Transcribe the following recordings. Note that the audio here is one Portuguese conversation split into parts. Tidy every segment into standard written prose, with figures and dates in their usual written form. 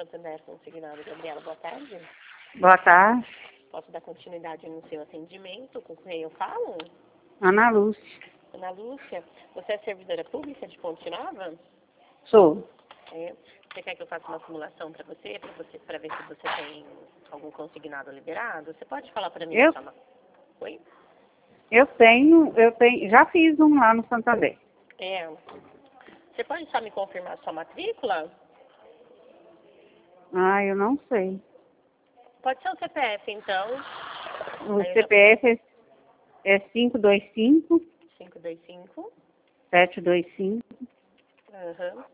Santander Consignado, Gabriela, boa tarde. Boa tarde. Posso dar continuidade no seu atendimento? Com quem eu falo? Ana Lúcia. Ana Lúcia, você é servidora pública de Ponte Nova? Sou. É. Você quer que eu faça uma simulação para você para ver se você tem algum consignado liberado? Você pode falar para mim? Oi? Eu tenho, já fiz um lá no Santander. É. Você pode só me confirmar a sua matrícula? Ah, eu não sei. Pode ser o CPF, então. O CPF é 525 525. 725 Aham.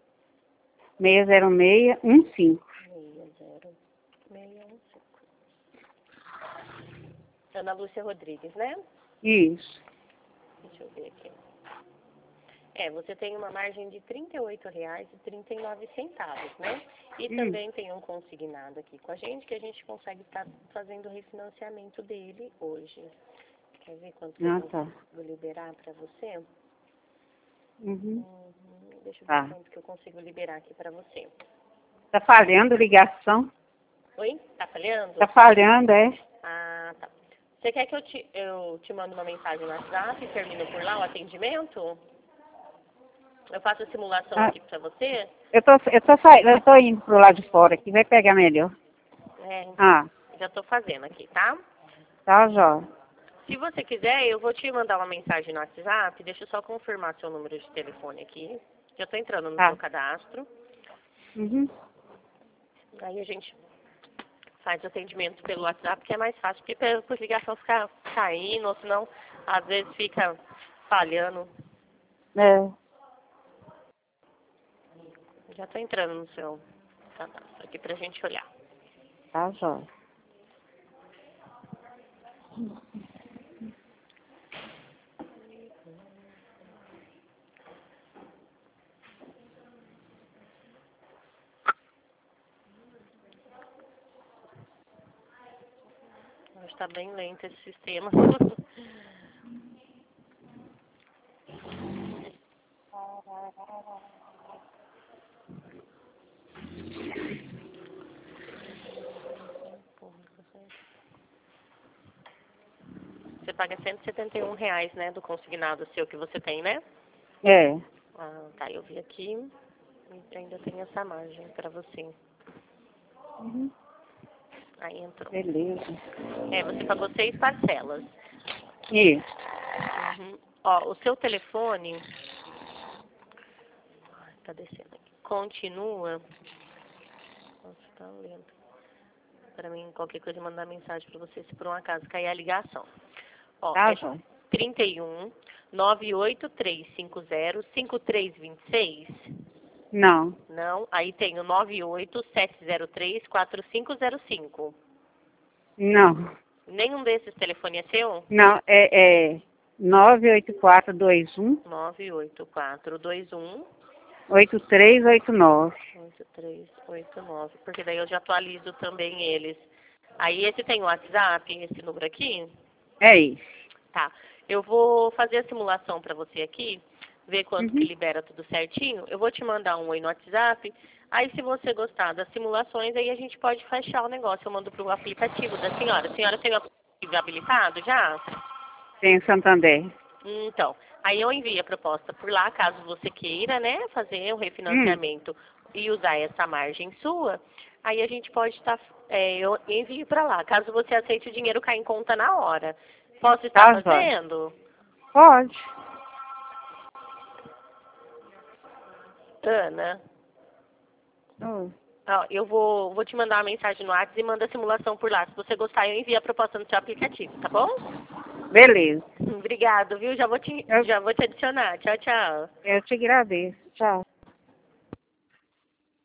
60615. 60615. Ana Lúcia Rodrigues, né? Isso. Deixa eu ver aqui. Você tem uma margem de R$ 38,39, né? E também tem um consignado aqui com a gente, que a gente consegue estar fazendo o refinanciamento dele hoje. Quer ver quanto eu consigo liberar para você? Deixa eu ver quanto que eu consigo liberar aqui para você. Tá falhando a ligação? Oi? Tá falhando? Tá falhando, é? Ah, tá. Você quer que eu te mando uma mensagem no WhatsApp e termino por lá o atendimento? Eu faço a simulação aqui pra você? Eu tô indo pro lado de fora aqui, vai pegar melhor. Já tô fazendo aqui, tá? Tá, Jó. Se você quiser, eu vou te mandar uma mensagem no WhatsApp, deixa eu só confirmar seu número de telefone aqui. Já tô entrando no seu cadastro. Aí a gente faz o atendimento pelo WhatsApp, que é mais fácil, porque por ligação fica caindo, ou senão, às vezes fica falhando. Já tô entrando no seu cadastro aqui pra gente olhar. Tá, Jó. Hoje tá bem lento esse sistema. Você paga R$ 171, né, do consignado seu que você tem, né? É. Ah, tá, eu vi aqui. E ainda tem essa margem pra você. Aí entrou. Beleza. Você pagou 6 parcelas. Isso. Ó, o seu telefone... Tá descendo aqui. Continua... Nossa, tá lento. Pra mim, qualquer coisa, mandar mensagem pra você se por um acaso cair a ligação. Ó, Tá, é Jó. 31 98350 5326. Não. Não, aí tem o 98703 4505. Não. Nenhum desses telefones é seu? Não, é 98421 98421 8389. 8389. Porque daí eu já atualizo também eles. Aí esse tem o WhatsApp, esse número aqui? É isso. Tá. Eu vou fazer a simulação para você aqui, ver quanto que libera tudo certinho. Eu vou te mandar um oi no WhatsApp. Aí, se você gostar das simulações, aí a gente pode fechar o negócio. Eu mando para o aplicativo da senhora. A senhora tem o aplicativo habilitado já? Tem Santander. Então, aí eu envio a proposta por lá, caso você queira, né, fazer um refinanciamento e usar essa margem sua. Aí a gente pode estar, eu envio para lá. Caso você aceite, o dinheiro cai em conta na hora. Posso estar fazendo? Pode. Ana, ó, eu vou te mandar uma mensagem no WhatsApp e manda a simulação por lá. Se você gostar, eu envio a proposta no seu aplicativo, tá bom? Beleza. Obrigado, viu? Já vou te adicionar. Tchau, tchau. Eu te agradeço. Tchau.